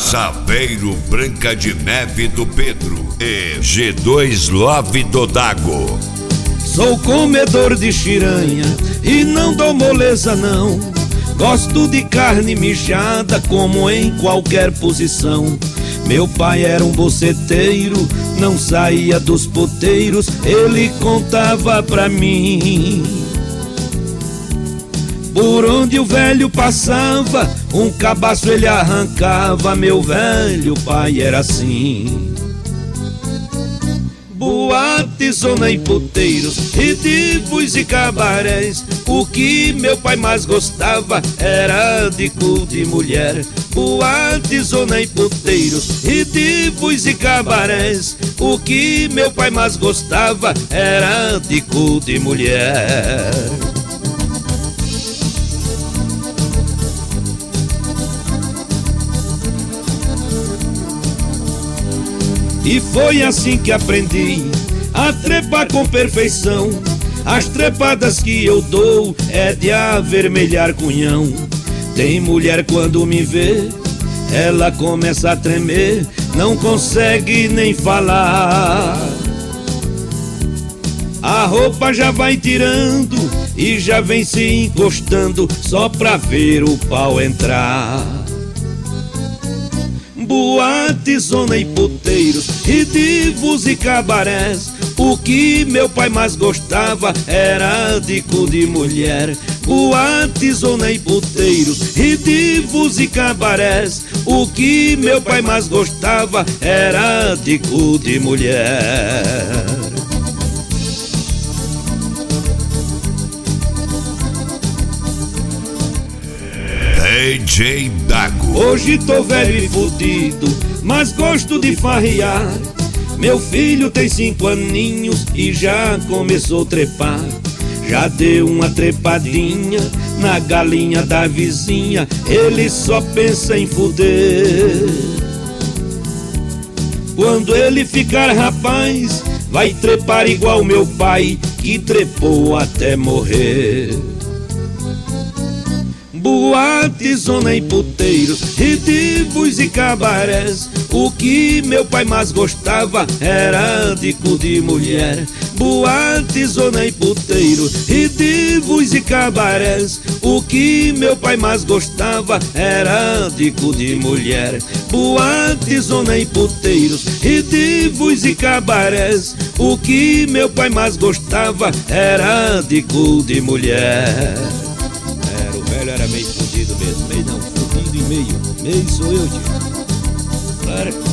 Saveiro Branca de Neve do Pedro e G2 Love do Dago. Sou comedor de chiranha e não dou moleza não. Gosto de carne mijada como em qualquer posição. Meu pai era um boceteiro, não saía dos poteiros, ele contava pra mim. Por onde o velho passava, um cabaço ele arrancava. Meu velho pai era assim. Boate, zona e puteiros, e divos e cabarés. O que meu pai mais gostava era de cu de mulher. Boate, zona e puteiros, e divos e cabarés. O que meu pai mais gostava era de cu de mulher. E foi assim que aprendi a trepar com perfeição. As trepadas que eu dou é de avermelhar cunhão. Tem mulher quando me vê, ela começa a tremer, não consegue nem falar. A roupa já vai tirando e já vem se encostando só pra ver o pau entrar. Boate, zona e puteiros, e divos e cabarés. O que meu pai mais gostava era de cu de mulher. Boate, zona e puteiros, e divos e cabarés. O que meu pai mais gostava era de cu de mulher. DJ Dago. Hoje tô velho e fudido, mas gosto de farrear. Meu filho tem 5 aninhos e já começou a trepar. Já deu uma trepadinha na galinha da vizinha, ele só pensa em fuder. Quando ele ficar rapaz, vai trepar igual meu pai, que trepou até morrer. Boate, zona e puteiros, e divos e cabarés. O que meu pai mais gostava era de cu de mulher. Boate, zona e puteiros, e divos e cabarés. O que meu pai mais gostava era de cu de mulher. Boate, zona e puteiros, e divos e cabarés. O que meu pai mais gostava era de cu de mulher. Velho era meio fudido mesmo, meio não, fudido e meio sou eu, tio. Claro.